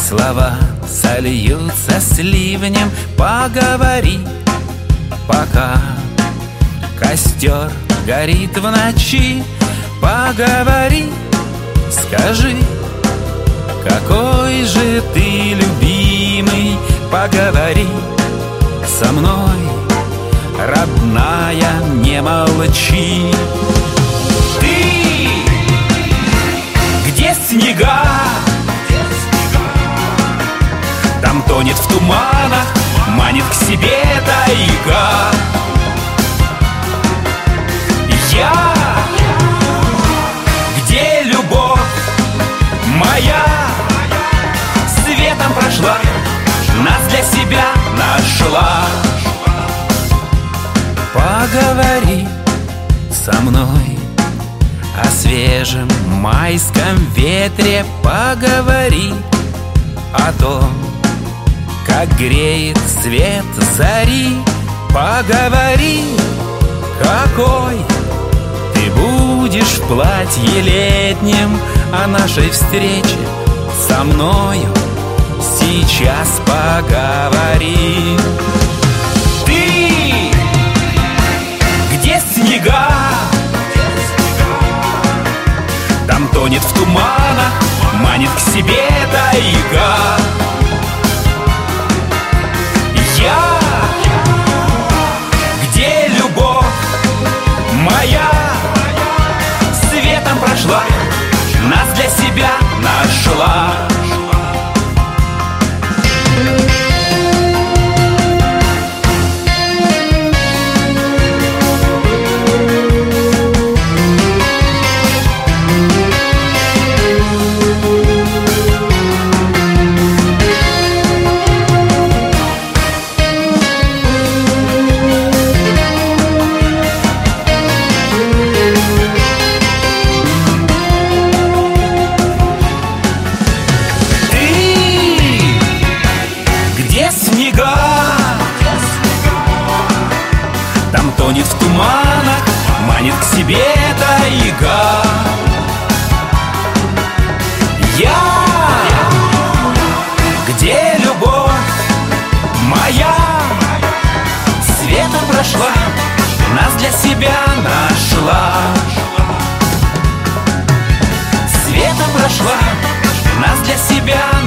Слова сольются с ливнем. Поговори, пока костер горит в ночи. Поговори, скажи, какой же ты любимый. Поговори со мной, родная, не молчи. Ты, где снега? Там тонет в туманах, манит к себе тайга. Я, где любовь моя, светом прошла, нас для себя нашла. Поговори со мной о свежем майском ветре. Поговори о том, как греет свет зари. Поговори, какой ты будешь в платье летнем. О нашей встрече со мною сейчас поговори. Ты, где снега? Там тонет в туманах, манит к себе тайга. Я, где любовь моя, светом прошла, нас для себя нашла. Там тонет в туманах, манит к себе тайга. Я, где любовь моя, светом прошла, нас для себя нашла. Светом прошла, нас для себя